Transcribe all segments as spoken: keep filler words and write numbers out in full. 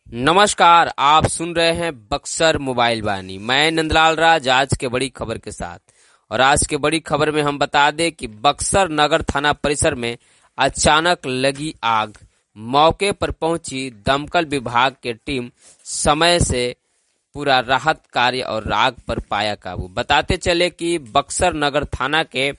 नमस्कार, आप सुन रहे हैं बक्सर मोबाइल वाणी। मैं नंदलाल राज आज के बड़ी खबर के साथ। और आज के बड़ी खबर में हम बता दें कि बक्सर नगर थाना परिसर में अचानक लगी आग। मौके पर पहुंची दमकल विभाग की टीम समय से पूरा राहत कार्य और आग पर पाया काबू। बताते चले कि बक्सर नगर थाना के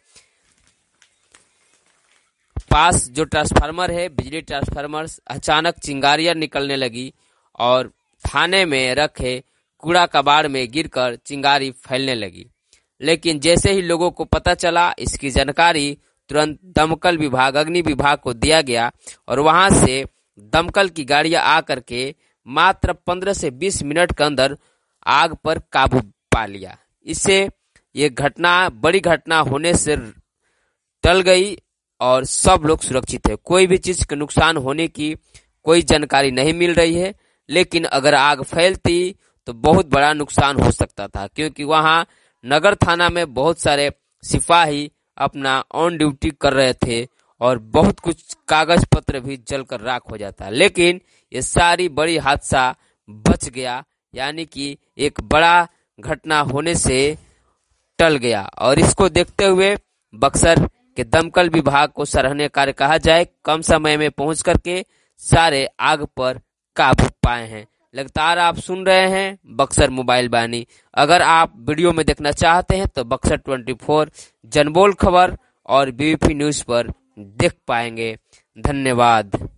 पास जो ट्रांसफार्मर है, बिजली ट्रांसफार्मर, अचानक चिंगारियां निकलने लगी और थाने में रखे कूड़ा कबाड़ में गिरकर चिंगारी फैलने लगी। लेकिन जैसे ही लोगों को पता चला, इसकी जानकारी तुरंत दमकल विभाग, अग्नि विभाग को दिया गया और वहां से दमकल की गाड़ियां आकर के मात्र पंद्रह से बीस मिनट के अंदर आग पर काबू पा लिया। इससे ये घटना, बड़ी घटना होने से टल गई और सब लोग सुरक्षित है। कोई भी चीज के नुकसान होने की कोई जानकारी नहीं मिल रही है। लेकिन अगर आग फैलती तो बहुत बड़ा नुकसान हो सकता था, क्योंकि वहां नगर थाना में बहुत सारे सिपाही अपना ऑन ड्यूटी कर रहे थे और बहुत कुछ कागज पत्र भी जलकर राख हो जाता। लेकिन ये सारी बड़ी हादसा बच गया, यानी कि एक बड़ा घटना होने से टल गया। और इसको देखते हुए बक्सर के दमकल विभाग को सराहनीय कार्य कहा जाए। कम समय में पहुंच करके सारे आग पर काबू पाए हैं। लगातार आप सुन रहे हैं बक्सर मोबाइल वाणी। अगर आप वीडियो में देखना चाहते हैं तो बक्सर चौबीस जनबोल खबर और बीवीपी न्यूज पर देख पाएंगे। धन्यवाद।